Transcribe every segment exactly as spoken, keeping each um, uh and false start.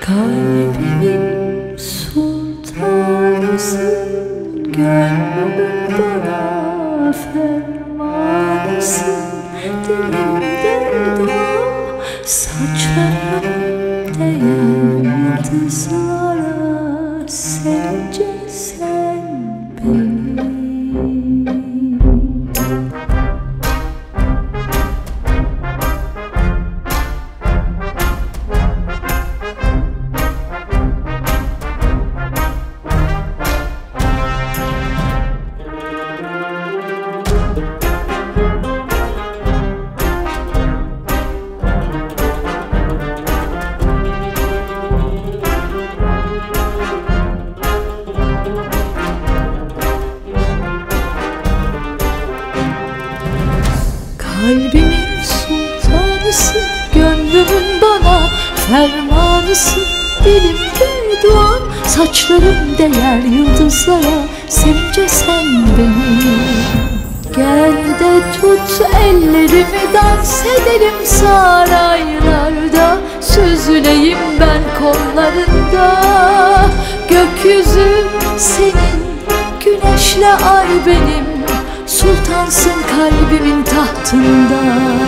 Kalbimin sultanısın, gönlümün bana fermanısın. Dilimde dam, saçlarım değer yıldızlara. Sence sen benim. Kalbimin sultanısın, gönlümün bana fermanısın. Dilimde duan, saçlarım değer yıldızlara. Sevince sen beni. Gel de tut ellerimi, dans edelim saraylarda. Süzüleyim ben kollarında. Gökyüzü senin, güneşle ay benim. Sultansın kalbimin tahtında.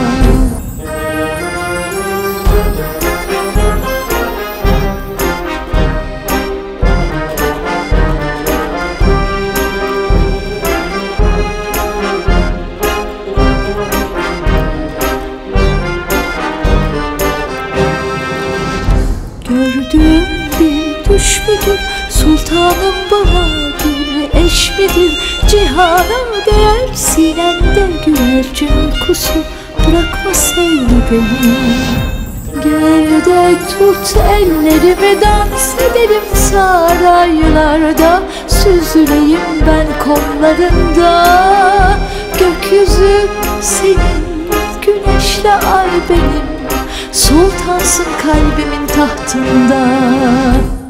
Gördüğüm bir düş müdür, sultanım bana bir eş midir? Cihana değer sinende güvercin uykusu, bırakma sevdi beni. Gel de tut ellerimi, dans edelim saraylarda. Süzüleyim ben kollarında. Gökyüzü senin, güneşle ay benim. Sultansın kalbimin tahtında.